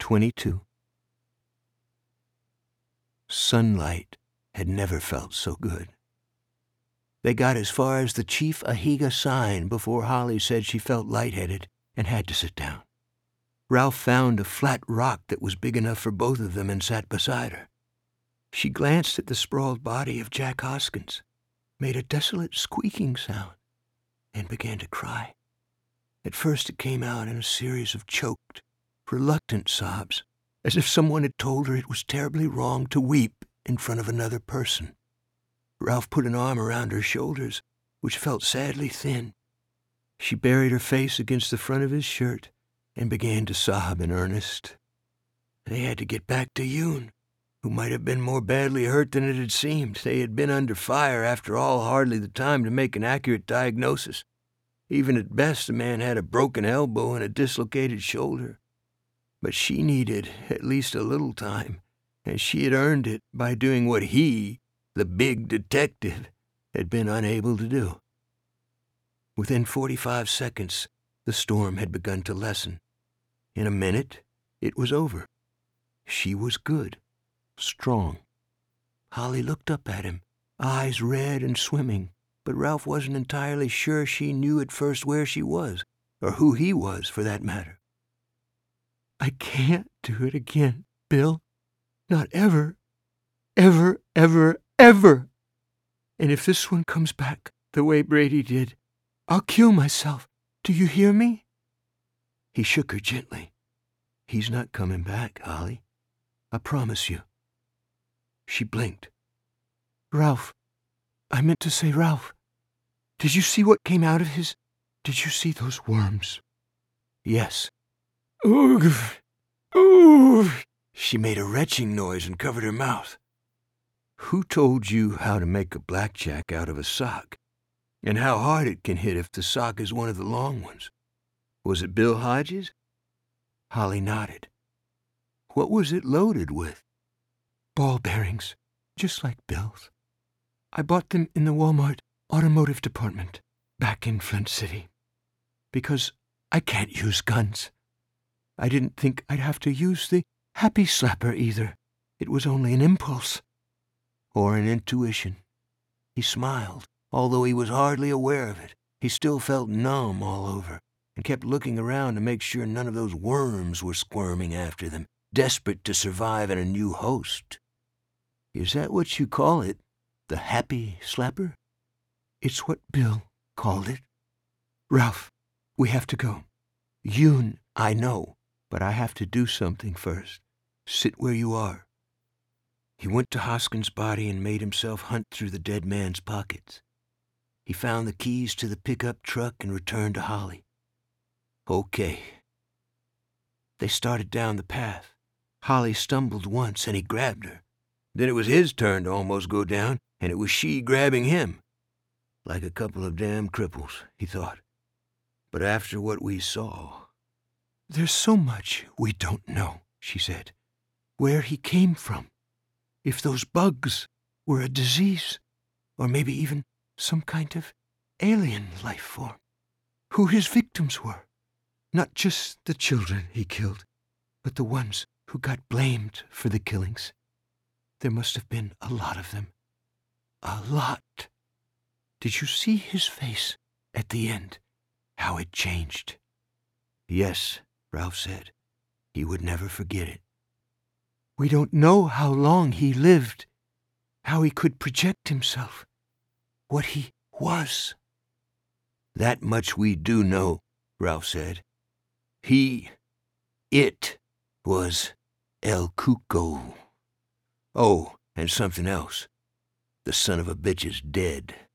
22. Sunlight had never felt so good. They got as far as the Chief Ahiga sign before Holly said she felt lightheaded and had to sit down. Ralph found a flat rock that was big enough for both of them and sat beside her. She glanced at the sprawled body of Jack Hoskins, made a desolate squeaking sound, and began to cry. At first it came out in a series of choked, reluctant sobs, as if someone had told her it was terribly wrong to weep in front of another person. Ralph put an arm around her shoulders, which felt sadly thin. She buried her face against the front of his shirt and began to sob in earnest. They had to get back to Yoon, who might have been more badly hurt than it had seemed. They had been under fire, after all, hardly the time to make an accurate diagnosis. Even at best, the man had a broken elbow and a dislocated shoulder. But she needed at least a little time, and she had earned it by doing what he, the big detective, had been unable to do. Within 45 seconds, the storm had begun to lessen. In a minute, it was over. She was good, strong. Holly looked up at him, eyes red and swimming, but Ralph wasn't entirely sure she knew at first where she was, or who he was, for that matter. "I can't do it again, Bill. Not ever. Ever, ever, ever. And if this one comes back the way Brady did, I'll kill myself. Do you hear me?" He shook her gently. "He's not coming back, Holly. I promise you." She blinked. "Ralph, I meant to say Ralph. Did you see what came out of his... Did you see those worms?" "Yes." "Oog! Oog!" She made a retching noise and covered her mouth. "Who told you how to make a blackjack out of a sock? And how hard it can hit if the sock is one of the long ones? Was it Bill Hodges?" Holly nodded. "What was it loaded with?" "Ball bearings, just like Bill's. I bought them in the Walmart automotive department back in Flint City. Because I can't use guns. I didn't think I'd have to use the happy slapper either. It was only an impulse." "Or an intuition." He smiled, although he was hardly aware of it. He still felt numb all over, and kept looking around to make sure none of those worms were squirming after them, desperate to survive in a new host. "Is that what you call it? The happy slapper?" "It's what Bill called it. Ralph, we have to go." "Yoon, I know, but I have to do something first. Sit where you are." He went to Hoskins' body and made himself hunt through the dead man's pockets. He found the keys to the pickup truck and returned to Holly. "Okay." They started down the path. Holly stumbled once and he grabbed her. Then it was his turn to almost go down, and it was she grabbing him. Like a couple of damn cripples, he thought. But after what we saw... "There's so much we don't know," she said. "Where he came from. If those bugs were a disease, or maybe even some kind of alien life form. Who his victims were. Not just the children he killed, but the ones who got blamed for the killings. There must have been a lot of them. A lot. Did you see his face at the end? How it changed?" "Yes," Ralph said. He would never forget it. "We don't know how long he lived, how he could project himself, what he was." "That much we do know," Ralph said. It was El Cuco. Oh, and something else. The son of a bitch is dead.